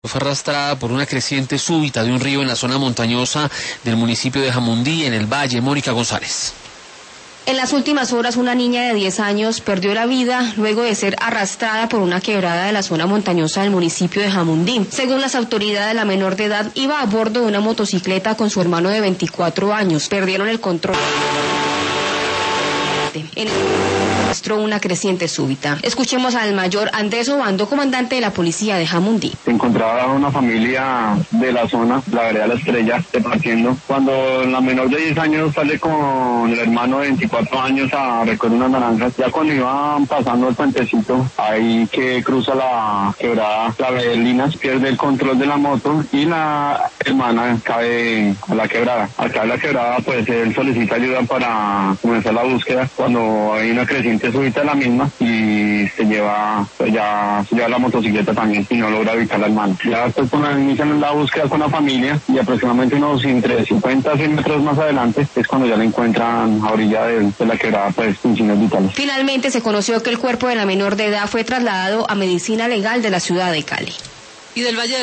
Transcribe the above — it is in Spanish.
Fue arrastrada por una creciente súbita de un río en la zona montañosa del municipio de Jamundí, en el Valle. Mónica González. En las últimas horas, una niña de 10 años perdió la vida luego de ser arrastrada por una quebrada de la zona montañosa del municipio de Jamundí. Según las autoridades, la menor de edad iba a bordo de una motocicleta con su hermano de 24 años. Perdieron el control. Mostró una creciente súbita. Escuchemos al mayor Andrés Obando, comandante de la policía de Jamundí. Se encontraba una familia de la zona, la vereda La Estrella, departiendo. Cuando la menor de 10 años sale con el hermano de 24 años a recoger unas naranjas, ya cuando iban pasando el puentecito, ahí que cruza la quebrada, la Linas pierde el control de la moto y la hermana cae a la quebrada. Al caer a la quebrada, pues él solicita ayuda para comenzar la búsqueda. Cuando hay una creciente súbita de la misma y se lleva la motocicleta también y no logra evitar la hermana. Ya después inician la búsqueda con la familia y aproximadamente unos entre 50 a 100 metros más adelante es cuando ya la encuentran a orilla de la quebrada, pues sin signos vitales. Finalmente se conoció que el cuerpo de la menor de edad fue trasladado a medicina legal de la ciudad de Cali. Y del Valle